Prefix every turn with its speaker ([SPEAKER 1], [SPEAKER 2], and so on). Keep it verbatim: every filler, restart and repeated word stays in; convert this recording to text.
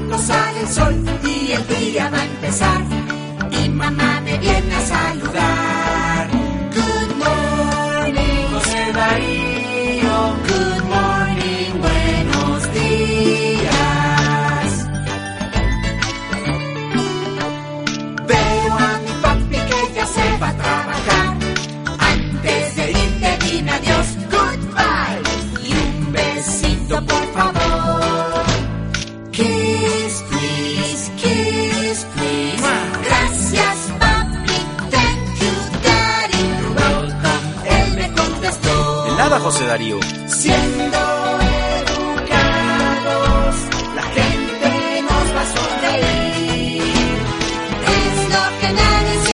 [SPEAKER 1] pronto sale el sol y el día va a empezar. Y mamá me viene a saludar. Good morning, José Darío. Good morning, buenos días. Veo a mi papi que ya se va a trabajar. Antes de irte dime adiós, goodbye. Y un besito por favor. Kiss, please, kiss, please. Gracias, papi, thank you, daddy. You're welcome, él me contestó.
[SPEAKER 2] De nada, José Darío.
[SPEAKER 1] Siendo